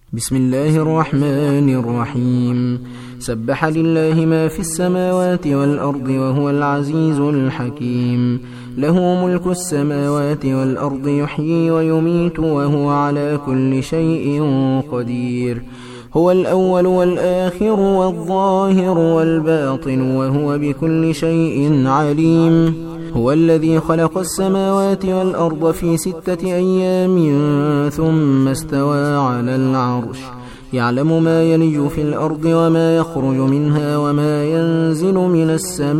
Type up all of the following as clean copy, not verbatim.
بسم الله الرحمن الرحيم. سبح لله ما في السماوات والأرض وهو العزيز الحكيم. له ملك السماوات والأرض يحيي ويميت وهو على كل شيء قدير. هو الأول والآخر والظاهر والباطن وهو بكل شيء عليم. هو الذي خلق السماوات والأرض في 6 أيام ثم استوى على العرش. يعلم ما يلج في الأرض وما يخرج منها وما ينزل من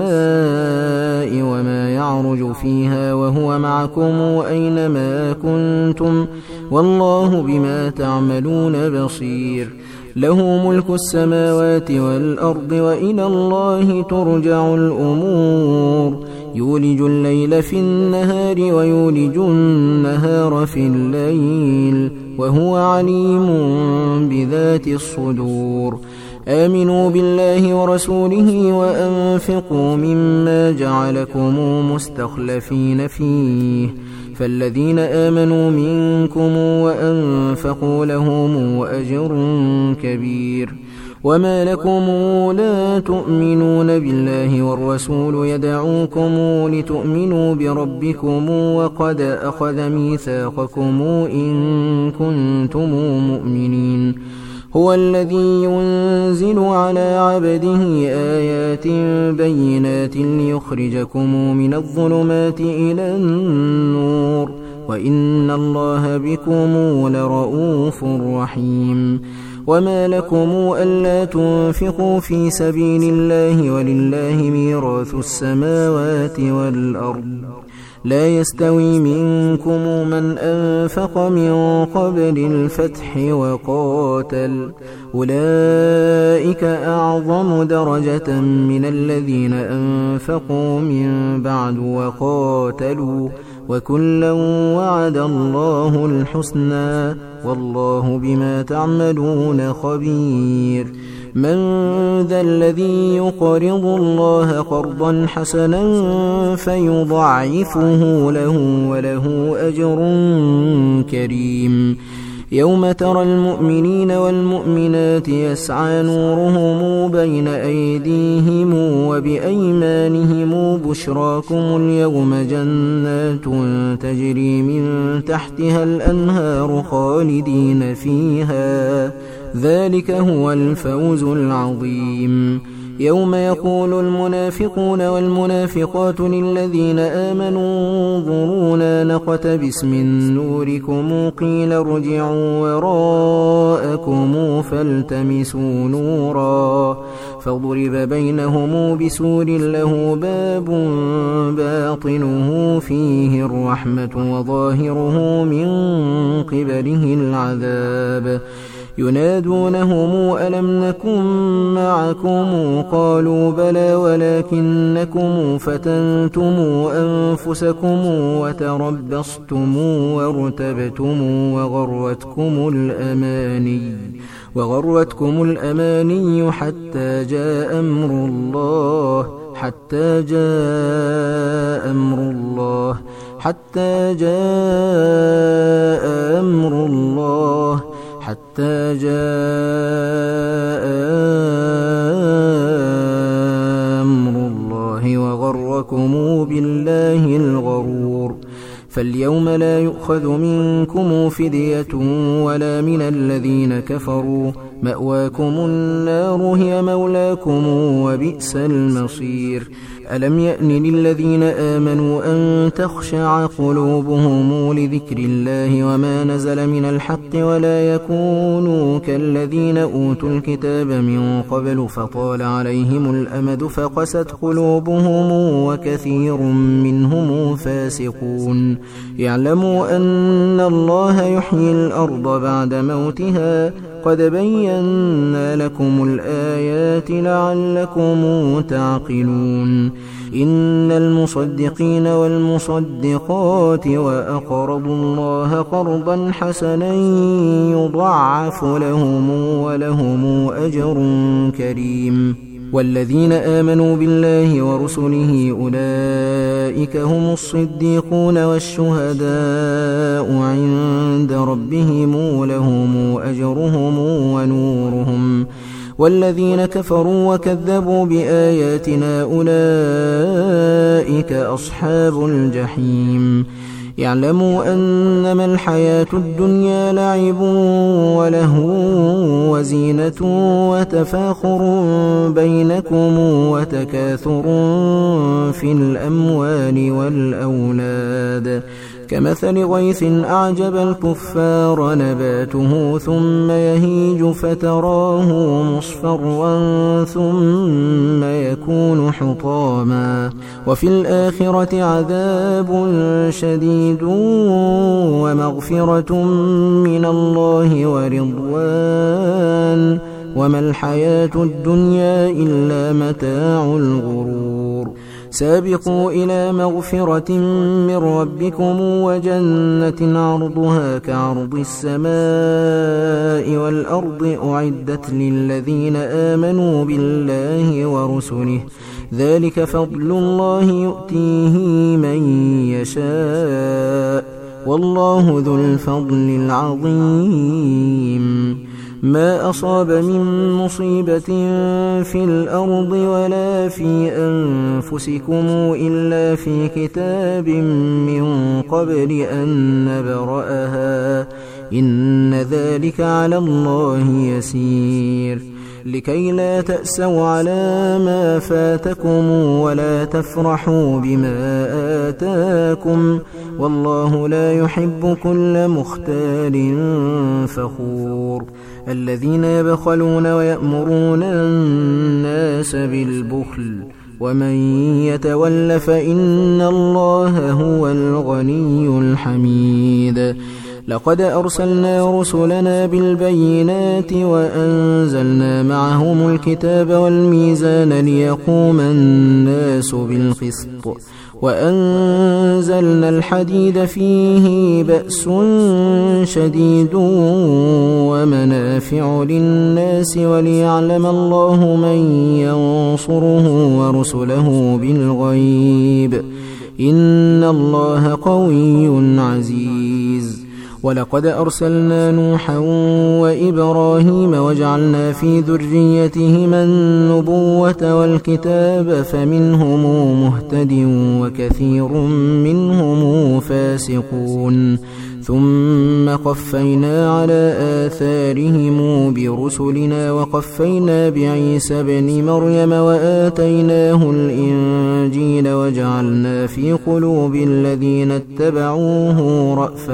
السماء وما يعرج فيها وهو معكم أينما كنتم والله بما تعملون بصير. له ملك السماوات والأرض وإلى الله ترجع الأمور. يولج الليل في النهار ويولج النهار في الليل وهو عليم بذات الصدور. آمنوا بالله ورسوله وأنفقوا مما جعلكم مستخلفين فيه فالذين آمنوا منكم وأنفقوا لهم أجر كبير. وما لكم لا تؤمنون بالله والرسول يدعوكم لتؤمنوا بربكم وقد أخذ ميثاقكم إن كنتم مؤمنين. هو الذي ينزل على عبده آيات بينات ليخرجكم من الظلمات إلى النور وإن الله بكم لرؤوف رحيم. وما لكم ألا تنفقوا في سبيل الله ولله ميراث السماوات والأرض. لا يستوي منكم من أنفق من قبل الفتح وقاتل أولئك أعظم درجة من الذين أنفقوا من بعد وقاتلوا وكلا وعد الله الحسنى والله بما تعملون خبير. من ذا الذي يقرض الله قرضا حسنا فيضاعفه له وله أجر كريم. يوم ترى المؤمنين والمؤمنات يسعى نورهم بين أيديهم وبأيمانهم بشراكم اليوم جنات تجري من تحتها الأنهار خالدين فيها ذلك هو الفوز العظيم. يوم يقول المنافقون والمنافقات للذين آمنوا انظرونا نقتبس من نوركم قيل ارجعوا وراءكم فالتمسوا نورا فضرب بينهم بسور له باب باطنه فيه الرحمة وظاهره من قبله العذاب. ينادونهم ألم نكن معكم قالوا بلى ولكنكم فتنتم أنفسكم وتربصتم وارتبتم وغرتكم الأماني حتى جاء أمر الله وغركم بالله الغرور. فاليوم لا يؤخذ منكم فدية ولا من الذين كفروا مأواكم النار هي مولاكم وبئس المصير. ألم يأن للذين آمنوا أن تخشع قلوبهم لذكر الله وما نزل من الحق ولا يكونوا كالذين أوتوا الكتاب من قبل فطال عليهم الأمد فقست قلوبهم وكثير منهم فاسقون. يعلموا أن الله يحيي الأرض بعد موتها قد بينا لكم الآيات لعلكم تعقلون. إن المصدقين والمصدقات وأقرضوا الله قرضا حسنا يضاعف لهم ولهم أجر كريم. والذين آمنوا بالله ورسله أولئك هم الصديقون والشهداء عند ربهم لهم أجرهم ونورهم والذين كفروا وكذبوا بآياتنا أولئك أصحاب الجحيم اعلموا أنما الحياة الدنيا لعب ولهو وزينة وتفاخر بينكم وتكاثر في الأموال والأولاد كمثل غيث أعجب الكفار نباته ثم يهيج فتراه مصفرا ثم يكون حطاما وفي الآخرة عذاب شديد ومغفرة من الله ورضوان وما الحياة الدنيا إلا متاع الغرور سابقوا إلى مغفرة من ربكم وجنة عرضها كعرض السماء والأرض أعدت للذين آمنوا بالله ورسله ذلك فضل الله يؤتيه من يشاء والله ذو الفضل العظيم ما أصاب من مصيبة في الأرض ولا في أنفسكم إلا في كتاب من قبل أن نبرأها إن ذلك على الله يسير لكي لا تأسوا على ما فاتكم ولا تفرحوا بما آتاكم والله لا يحب كل مختال فخور الذين يبخلون ويأمرون الناس بالبخل ومن يتول فإن الله هو الغني الحميد لقد أرسلنا رسلنا بالبينات وأنزلنا معهم الكتاب والميزان ليقوم الناس بالقسط وأنزلنا الحديد فيه بأس شديد ومنافع للناس وليعلم الله من ينصره ورسله بالغيب إن الله قوي عزيز ولقد أرسلنا نوحا وإبراهيم وجعلنا في ذريتهما النبوة والكتاب فمنهم مهتد وكثير منهم فاسقون ثم قفينا على آثارهم برسلنا وقفينا بعيسى ابن مريم وآتيناه الإنجيل وجعلنا في قلوب الذين اتبعوه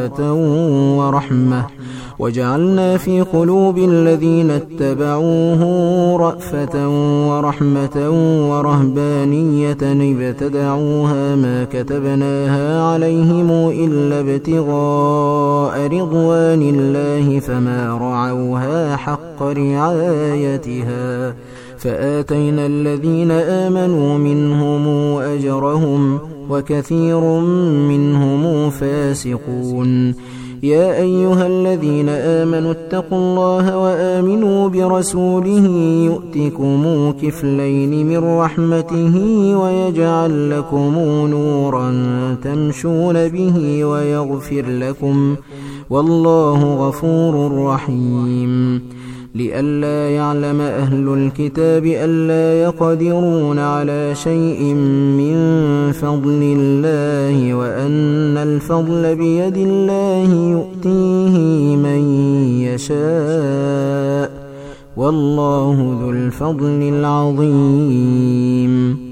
رأفة ورحمة ورهبانية ابتدعوها ما كتبناها عليهم إلا ابتغاء رضوان الله فما رعوها حق رعايتها فآتينا الذين آمنوا منهم أجرهم وكثير منهم فاسقون يا أيها الذين آمنوا اتقوا الله وآمنوا برسوله يؤتكم كفلين من رحمته ويجعل لكم نورا تمشون به ويغفر لكم والله غفور رحيم لئلا يعلم أهل الكتاب ألا يقدرون على شيء من فضل الله وأن الفضل بيد الله يؤتيه من يشاء والله ذو الفضل العظيم